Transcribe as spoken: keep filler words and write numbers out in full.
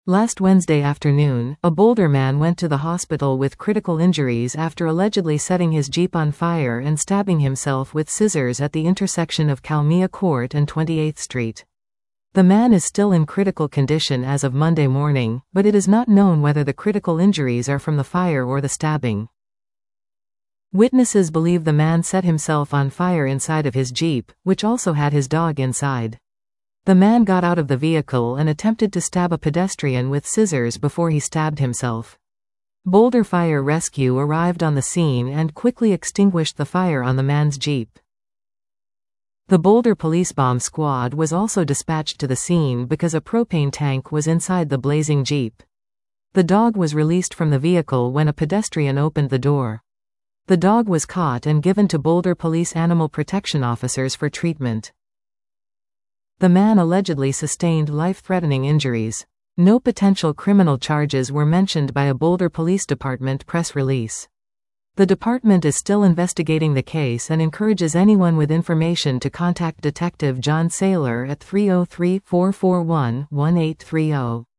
Last Wednesday afternoon, a Boulder man went to the hospital with critical injuries after allegedly setting his Jeep on fire and stabbing himself with scissors at the intersection of Kalmia Court and twenty-eighth Street. The man is still in critical condition as of Monday morning, but it is not known whether the critical injuries are from the fire or the stabbing. Witnesses believe the man set himself on fire inside of his Jeep, which also had his dog inside. The man got out of the vehicle and attempted to stab a pedestrian with scissors before he stabbed himself. Boulder Fire Rescue arrived on the scene and quickly extinguished the fire on the man's Jeep. The Boulder Police Bomb Squad was also dispatched to the scene because a propane tank was inside the blazing Jeep. The dog was released from the vehicle when a pedestrian opened the door. The dog was caught and given to Boulder Police Animal Protection officers for treatment. The man allegedly sustained life-threatening injuries. No potential criminal charges were mentioned by a Boulder Police Department press release. The department is still investigating the case and encourages anyone with information to contact Detective John Saylor at three oh three, four four one, one eight three oh.